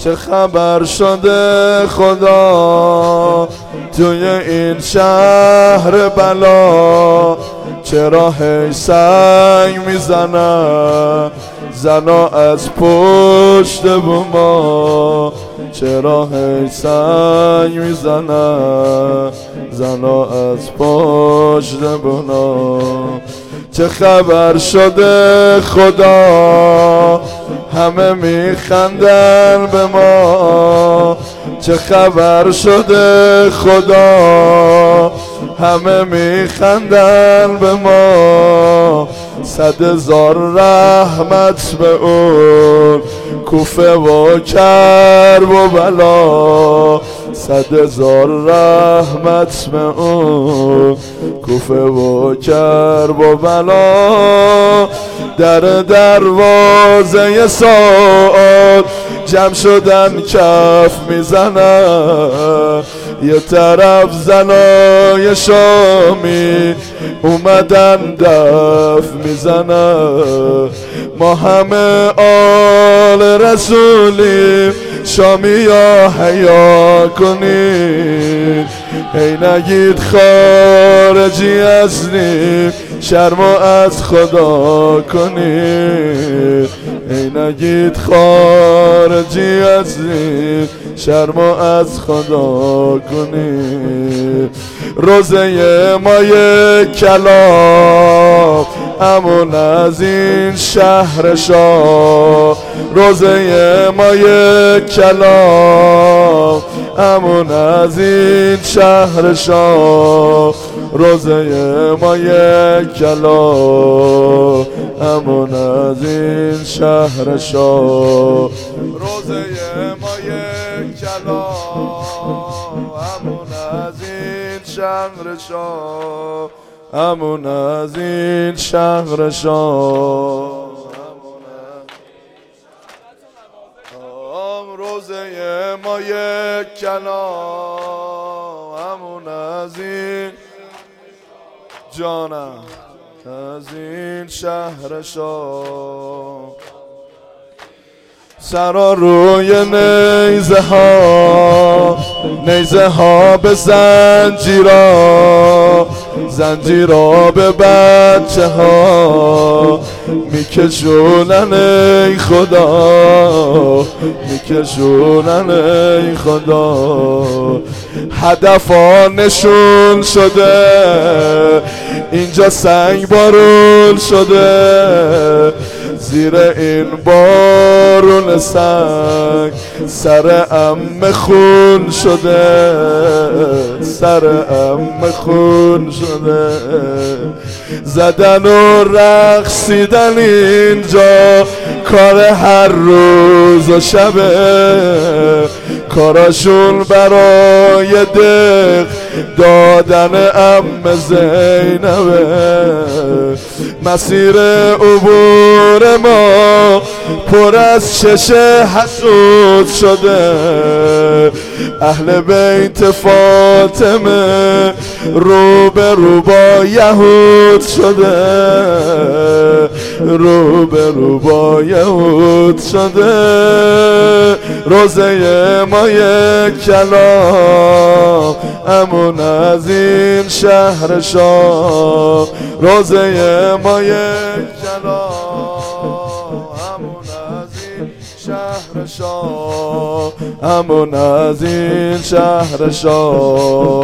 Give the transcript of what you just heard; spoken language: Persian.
چه خبر شده خدا توی این شهر بلا؟ چرا هی سنگ میزنن زنا از پشت بوما؟ چرا هی سنگ میزنن زنا از پشت بوما؟ چه خبر شده خدا همه میخندن به ما؟ چه خبر شده خدا همه میخندن به ما؟ 100,000 رحمت به اون کوفه و کرب و بلا. 100,000 رحمت به اون کوفه و کرب و بلا. در دروازه ساعت جمع شدن کف میزنن، یه طرف زنای شامی اومدن دف میزنن. ما همه آل رسولیم، شامی یا حیا کنید. ای نگید خارجی هستیم، شرم از خدا کنید. ای نگید خارجی هستیم، شرم از خدا کنید. روزه ما یک کلام امون از این شهر شاه. روزه ما یک کلام امون از این شهر شاه. روزه ما یک کلام امون از این شهر شاه. روزه ما یک کلام امون از این شهر شاه. امون از این شهر شاه. روزه ما یک کلام امون از این جانم از این شهر شاه. سرا روی نیزه ها به زنجیرا به بچه ها میکشونن ای خدا، میکشونن ای خدا. هدف ها نشون شده، اینجا سنگ بارون شده. زیر این بارون سنگ سر عمه خون شده، سر عمه خون شده. زدن و رقصیدن اینجا کار هر روز و شبه. کاراشون برای دق دادن عمه زینبه. مسیر عبور ما پر از چش حسود شده. اهل بیت فاطمه رو به رو با یهود شده، رو به رو با یهود شده. روزه ما یک کلام امون از این شهر شاه. روزه ما یک کلام امون از این شهر شاه. امون از این شهر شاه.